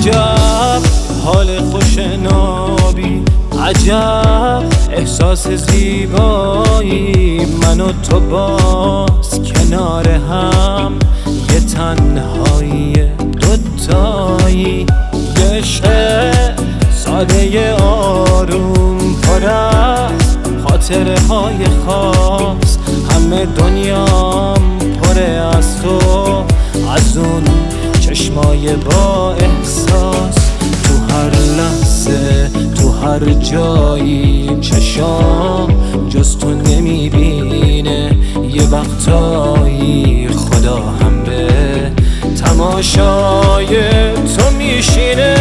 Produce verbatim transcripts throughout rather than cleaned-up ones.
عجب حال خوش نابی، عجب احساس زیبایی، من و تو باز کنار هم، یه تنهایی دوتایی، یه عشق ساده آروم پر از خاطره های خاص، همه دنیام پره از تو، از اون چشمای با احساس، تو هر لحظه تو هر جایی چشام جز تو نمیبینه، یه وقتایی خدا هم به تماشای تو میشینه،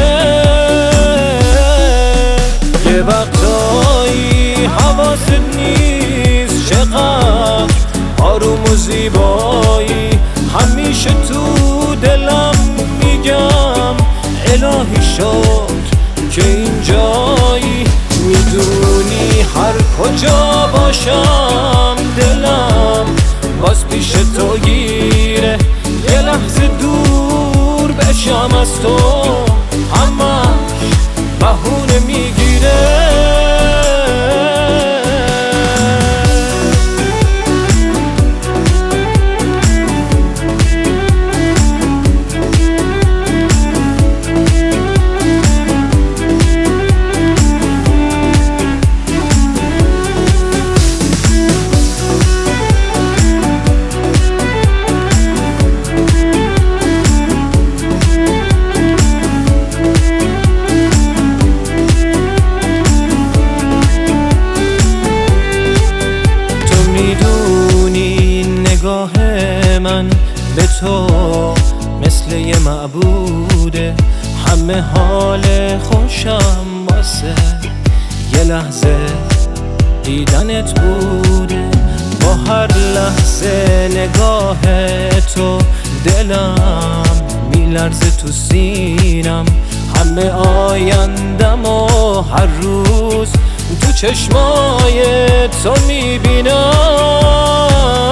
یه وقتایی حواست نیست چقدر آروم و زیبایی، همیشه تو دلم میگم الهی شد که اینجایی، میدونی هر کجا باشم دلم باز پیش تو گیره، یه لحظه دور بشم از تو همش بهونه میگیره. من به تو مثل یه معبوده، همه حال خوشم واسه یه لحظه دیدنت بوده، با هر لحظه نگاه تو دلم میلرزه تو سینم، همه آیندم و هر روز تو چشمای تو میبینم،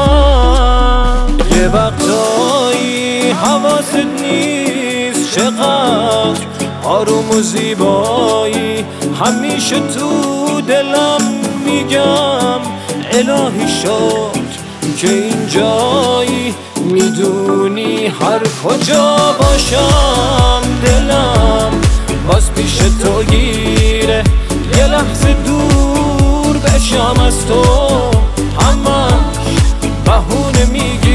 یه وقتایی حواست نیست چقدر آروم و زیبایی، همیشه تو دلم میگم الهی شد که اینجایی، میدونی هر کجا باشم دلم باز پیش تو گیره، یه لحظه دور بشم از تو همش بهونه میگیره.